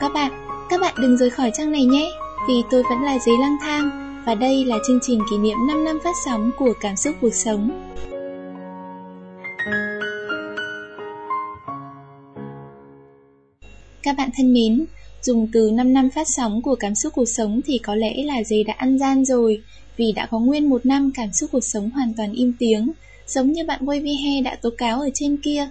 Các bạn đừng rời khỏi trang này nhé, vì tôi vẫn là Giấy Lang Thang, và đây là chương trình kỷ niệm 5 năm phát sóng của Cảm xúc cuộc sống. Các bạn thân mến, dùng từ 5 năm phát sóng của Cảm xúc cuộc sống thì có lẽ là Giấy đã ăn gian rồi, vì đã có nguyên 1 năm Cảm xúc cuộc sống hoàn toàn im tiếng, giống như bạn Wavy đã tố cáo ở trên kia.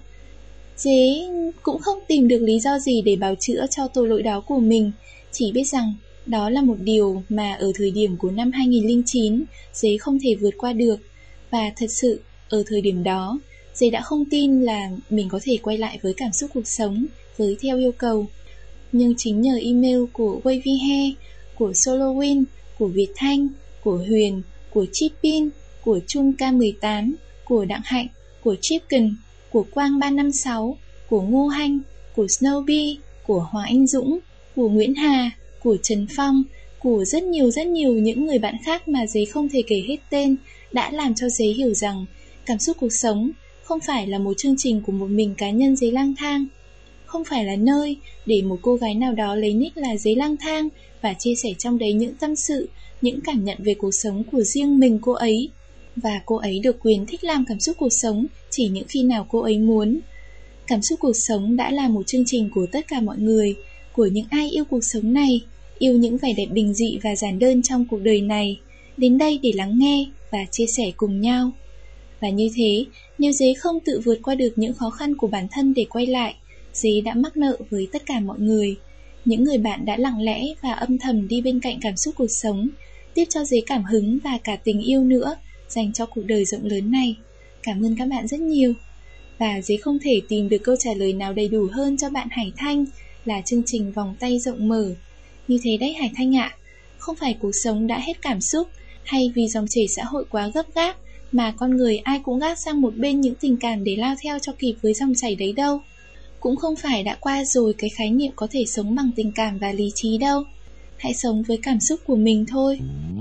Giấy cũng không tìm được lý do gì để bào chữa cho tội lỗi đó của mình, chỉ biết rằng đó là một điều mà ở thời điểm của năm 2009 Giấy không thể vượt qua được. Và thật sự, ở thời điểm đó, Giấy đã không tin là mình có thể quay lại với Cảm xúc cuộc sống với theo yêu cầu. Nhưng chính nhờ email của Wavy, của Solowin, của Việt Thanh, của Huyền, của Chipin, của Trung K18, của Đặng Hạnh, của Chicken, của Quang 356, của Ngô Hanh, của Snowbee, của Hoàng Anh Dũng, của Nguyễn Hà, của Trần Phong, của rất nhiều những người bạn khác mà Giấy không thể kể hết tên, đã làm cho Giấy hiểu rằng Cảm xúc cuộc sống không phải là một chương trình của một mình cá nhân Giấy Lang Thang, không phải là nơi để một cô gái nào đó lấy nick là Giấy Lang Thang và chia sẻ trong đấy những tâm sự, những cảm nhận về cuộc sống của riêng mình cô ấy. Và cô ấy được quyền thích làm Cảm xúc cuộc sống chỉ những khi nào cô ấy muốn. Cảm xúc cuộc sống đã là một chương trình của tất cả mọi người, của những ai yêu cuộc sống này, yêu những vẻ đẹp bình dị và giản đơn trong cuộc đời này, đến đây để lắng nghe và chia sẻ cùng nhau. Và như thế, nếu Giấy không tự vượt qua được những khó khăn của bản thân để quay lại, Giấy đã mắc nợ với tất cả mọi người, những người bạn đã lặng lẽ và âm thầm đi bên cạnh Cảm xúc cuộc sống, tiếp cho Giấy cảm hứng và cả tình yêu nữa dành cho cuộc đời rộng lớn này. Cảm ơn các bạn rất nhiều. Và Giấy không thể tìm được câu trả lời nào đầy đủ hơn cho bạn Hải Thanh là chương trình Vòng Tay Rộng Mở. Như thế đấy Hải Thanh ạ, không phải cuộc sống đã hết cảm xúc, hay vì dòng chảy xã hội quá gấp gáp mà con người ai cũng gác sang một bên những tình cảm để lao theo cho kịp với dòng chảy đấy đâu. Cũng không phải đã qua rồi cái khái niệm có thể sống bằng tình cảm và lý trí đâu. Hãy sống với cảm xúc của mình thôi.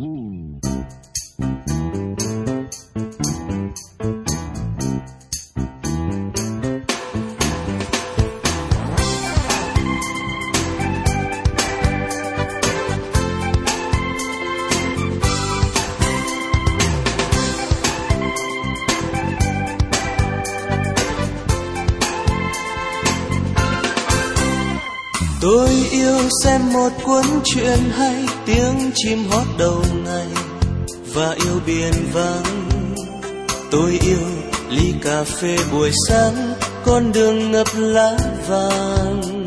Tôi yêu xem một cuốn truyện hay, tiếng chim hót đầu ngày và yêu biển vắng. Tôi yêu ly cà phê buổi sáng, con đường ngập lá vàng.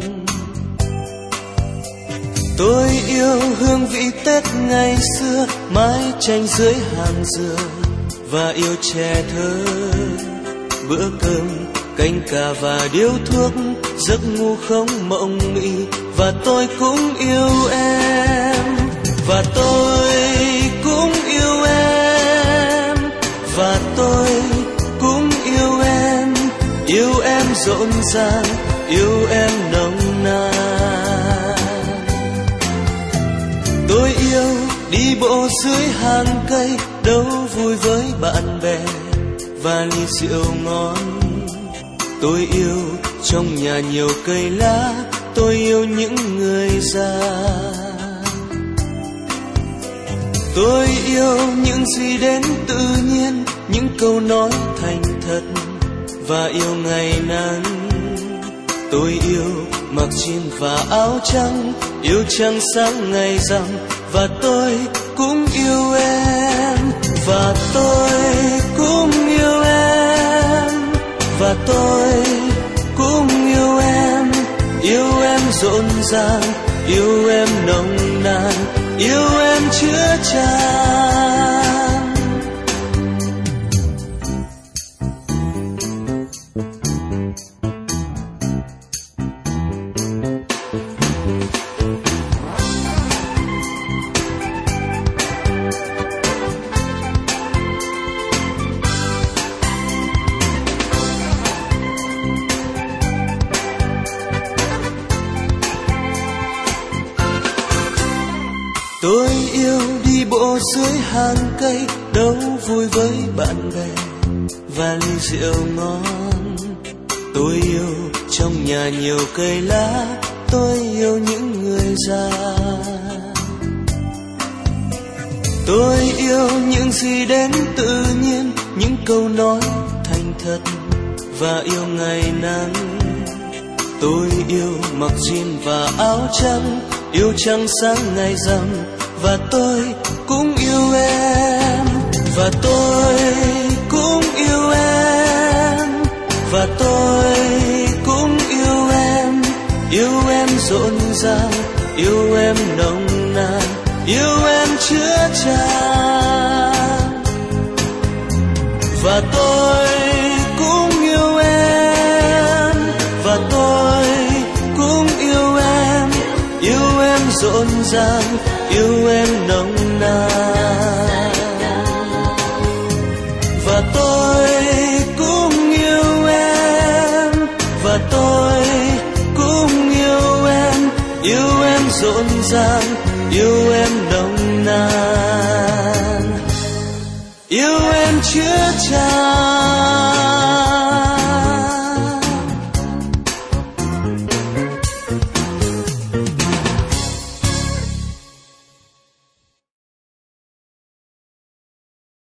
Tôi yêu hương vị Tết ngày xưa, mái tranh dưới hàng dừa và yêu trẻ thơ. Bữa cơm canh cà và điếu thuốc, giấc ngủ không mộng mị. Và tôi cũng yêu em, và tôi cũng yêu em, và tôi cũng yêu em rộn ràng, yêu em nồng nàn. Tôi yêu đi bộ dưới hàng cây, đấu vui với bạn bè và ly rượu ngon. Tôi yêu trong nhà nhiều cây lá, tôi yêu những người già. Tôi yêu những gì đến tự nhiên, những câu nói thành thật và yêu ngày nắng. Tôi yêu mặc jean và áo trắng, yêu trăng sáng ngày rằm. Và tôi cũng yêu em, và tôi cũng yêu em, và tôi cũng yêu em. Yêu em rộn ràng, yêu em nồng nàn, yêu em chứa chan. Tôi yêu đi bộ dưới hàng cây, đấu vui với bạn bè và ly rượu ngon. Tôi yêu trong nhà nhiều cây lá, tôi yêu những ra. Tôi yêu những gì đến tự nhiên, những câu nói thành thật và yêu ngày nắng. Tôi yêu mặc jean và áo trắng, yêu trăng sáng ngày rằm, và tôi cũng yêu em, và tôi cũng yêu em, và tôi cũng yêu em rộn ràng, yêu em nồng nàn, yêu em chứa chan. Và tôi cũng yêu em, và tôi cũng yêu em rộn ràng, yêu em nồng nàn. Và tôi cũng yêu em, và tôi cũng yêu em rộn ràng, yêu em